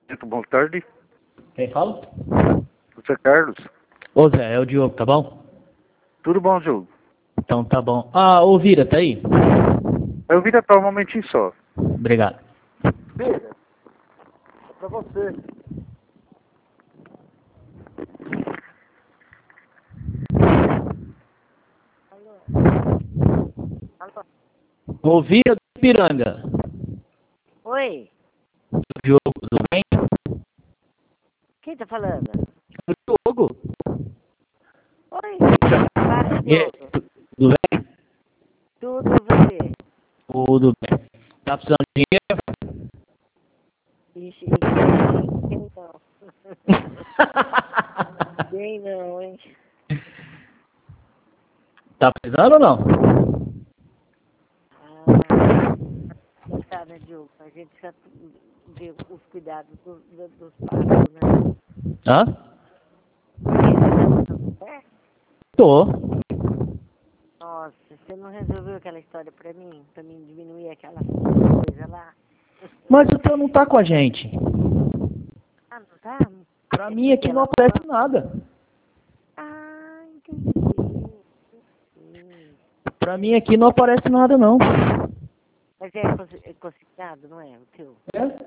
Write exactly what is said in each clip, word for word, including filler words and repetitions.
Muito boa tarde. Quem fala? Você é Carlos? Ô Zé, é o Diogo, tá bom? Tudo bom, Diogo? Então tá bom. Ah, ô Vira, tá aí? Eu vim até um momentinho só. Obrigado. Vira. É pra você. Alô? Ô Vira do Piranga. Oi, Diogo, tudo bem? quem tá falando? O Diogo. Oi, fala, E aí, Diogo. tu- tudo bem? Tudo e você? Tudo bem. Tá precisando de dinheiro? Ixi, quem, quem não? Quem não, hein? Tá precisando ou não? Ah, não tá, né, Diogo? A gente já vê os cuidados do, do, dos pássaros, né? Hã? Por que você tá falando certo? Tô. Nossa, você não resolveu aquela história pra mim? Pra mim diminuir aquela coisa lá? Mas o teu não tá com a gente. Ah, não tá? Pra É mim porque aqui não ela... aparece nada. Ah, entendi. Hum. Pra mim aqui não aparece nada, não. Mas é consi- é consignado, não é? O teu? É?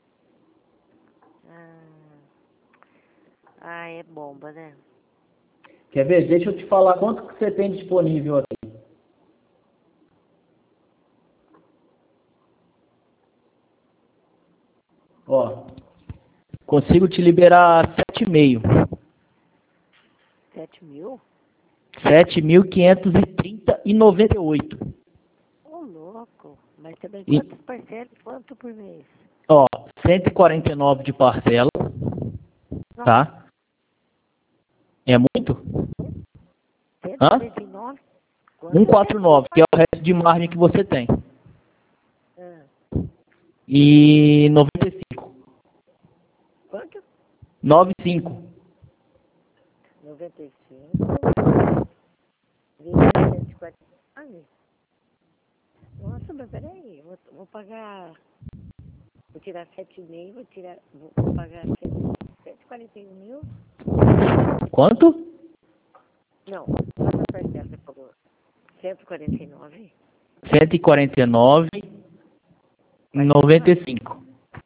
Ah, ah, é bomba, né? Quer ver? Deixa eu te falar quanto que você tem disponível aqui. Ó, consigo te liberar sete e meio. Sete mil? Sete mil quinhentos e trinta e noventa e oito. Ô, louco. Mas também E, quantas parcelas? Quanto por mês? ó, cento e quarenta e nove de parcela, Nossa, tá? É muito? cento e Hã? quarenta e nove? cento Quanto e quarenta e nove, que é o resto de margem que você tem. Ah, E noventa e cinco. quanto? noventa e cinco. noventa e cinco vezes cento e quarenta e nove? Nossa, mas peraí. Eu vou, vou pagar... Vou tirar sete e meio, vou tirar... Vou, vou pagar cento e quarenta e um mil? Quanto? Não. Quantas parcelas você falou? cento e quarenta e nove? cento e quarenta e nove e noventa e cinco.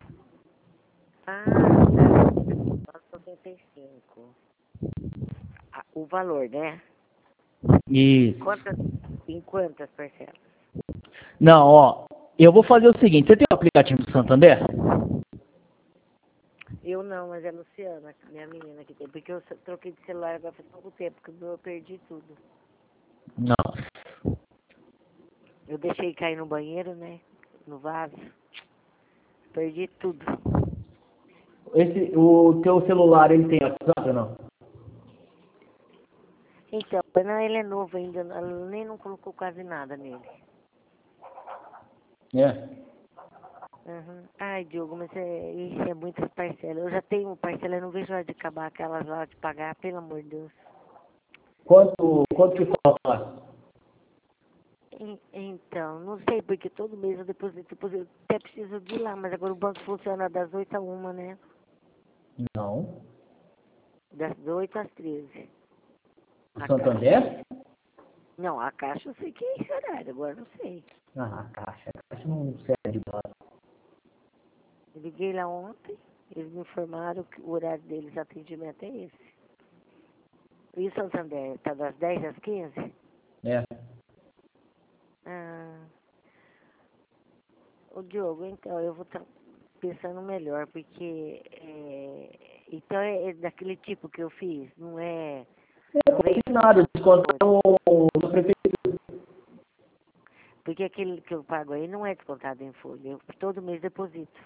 Ah, tá. noventa e cinco. Ah, o valor, né? Isso. Quantas, em quantas parcelas? Não, ó, eu vou fazer o seguinte, você tem o aplicativo do Santander? Eu não, mas é a Luciana, minha menina que tem. Porque eu só troquei de celular agora faz pouco tempo, que o meu eu perdi tudo. Não. Eu deixei cair no banheiro, né? No vaso. Perdi tudo. Esse, o teu celular, ele tem WhatsApp ou não? Então, não, ele é novo ainda, ela nem não colocou quase nada nele. É. Uhum. Ai, Diogo, mas é, isso é muitas parcelas. Eu já tenho parcela, eu não vejo a hora de acabar aquelas lá de pagar, pelo amor de Deus. Quanto, quanto que falta? En- Então, não sei, porque todo mês eu deposito, depois eu até preciso de ir lá, mas agora o banco funciona das oito a uma, né? Não. Das oito às treze. O A Santander? caixa. Não, a caixa eu sei que é esse horário, agora não sei. Ah, a caixa. A caixa não serve de nada. Eu liguei lá ontem, eles me informaram que o horário deles de atendimento é esse. E o Santander, tá das dez às quinze? É. Ah, o Diogo, então, eu vou estar pensando melhor, porque é, então é, é daquele tipo que eu fiz, não é, não vem Não tem nada, desconto coisa. da prefeitura. Porque aquele que eu pago aí não é descontado em folha, eu todo mês deposito.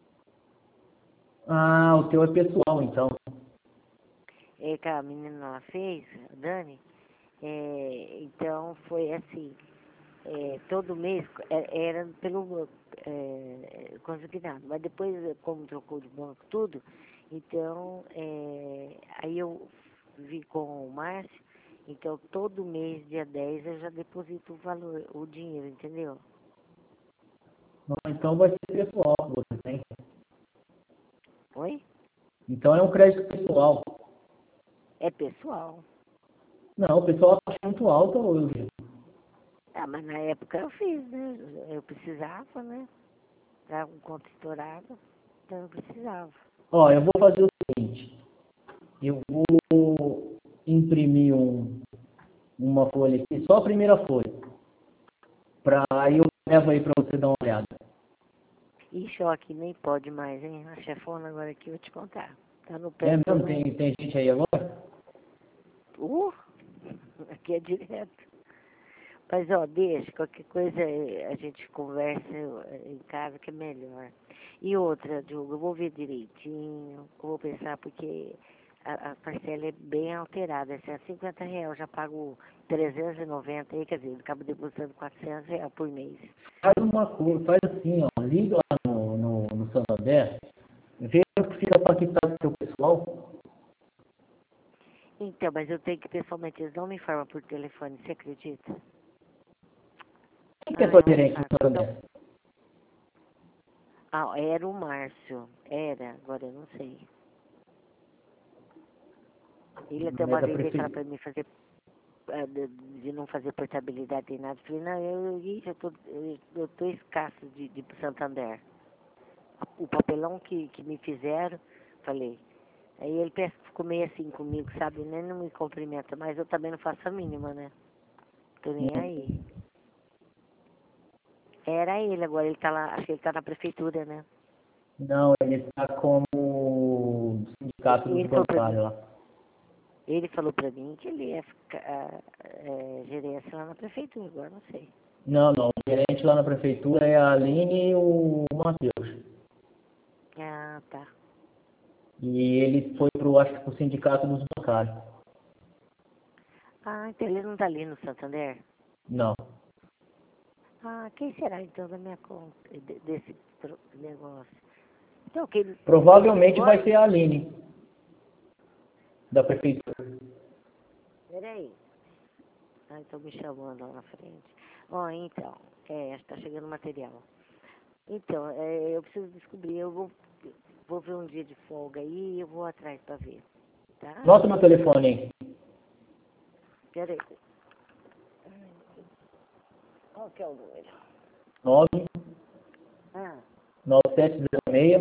Ah, o teu é pessoal, então. É que a menina ela fez, a Dani, é, então foi assim, é, todo mês é, era pelo é, consignado, mas depois, como trocou de banco tudo, então é, aí eu vi com o Márcio, então todo mês, dia dez eu já deposito o valor, o dinheiro, entendeu? Ah, então vai ser pessoal que você tem. Oi? Então é um crédito pessoal. É pessoal. Não, o pessoal acha muito alto hoje. Ah, mas na época eu fiz, né? Eu precisava, né? Era um conto estourado, então eu precisava. Ó, eu vou fazer o seguinte. Eu vou imprimir um, uma folha aqui, só a primeira folha. Pra, aí eu levo aí pra você dar uma olhada. Ixi, ó, aqui nem pode mais, hein? A chefona agora aqui, eu vou te contar. Tá no pé É de todo mesmo? Tem, mundo. tem gente aí agora? Uh, aqui é direto. Mas, ó, deixa, qualquer coisa eh, a gente conversa eh, em casa que é melhor. E outra, Diogo, eu vou ver direitinho, eu vou pensar, porque a, a parcela é bem alterada. Se é cinquenta reais, eu já pago trezentos e noventa aí, quer dizer, eu acabo depositando quatrocentos reais por mês. Faz uma coisa, faz assim, ó. Liga lá no, no, no Santander, vê o que fica para quitar do seu pessoal. Então, mas eu tenho que pessoalmente, eles não me informam por telefone, você acredita? Quem que é Ah, sua é um gerente no saco. Então, Santander? ah, era o Márcio. Era, agora eu não sei. Ele até Não é uma da vez veio falar prefeitura. pra mim fazer, ah, de, de não fazer portabilidade nem nada. Eu falei, não, eu, eu, eu, tô, eu, eu tô escasso de, de Santander. O papelão que, que me fizeram, falei. Aí ele pensa que ficou meio assim comigo, sabe? Nem não me cumprimenta, mas eu também não faço a mínima, né? Tô nem aí. Era ele, agora ele tá lá, acho que ele tá na prefeitura, né? Não, ele está como sindicato dos Ele falou pra mim, bancários lá. ele falou pra mim que ele ia ficar ah, é, gerência lá na prefeitura, agora não sei. Não, não. O gerente lá na prefeitura é a Aline e o Matheus. Ah, tá. E ele foi pro, acho que pro sindicato dos bancários. Ah, então ele não tá ali no Santander? Não. Ah, quem será então da minha conta, de- desse tro- negócio? Então, que ele, ele Provavelmente ligou vai aí? ser a Aline, da prefeitura. Peraí. Ah, estão me chamando lá na frente. Ó, então, é, está chegando material. Então, é, eu preciso descobrir, eu vou, vou ver um dia de folga aí e eu vou atrás para ver, tá? Nota meu telefone aí. Peraí. Qual que é o número? nove Ah, nove sete zero seis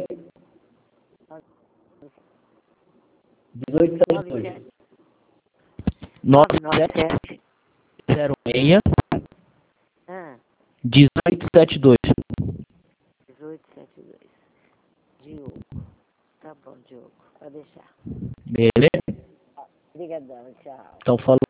um oito sete nove dois. sete nove nove nove sete sete. zero seis Ah, um oito sete dois. dezoito setenta e dois. Diogo. Tá bom, Diogo. Pode deixar. Beleza? Obrigadão, tchau. Então falou.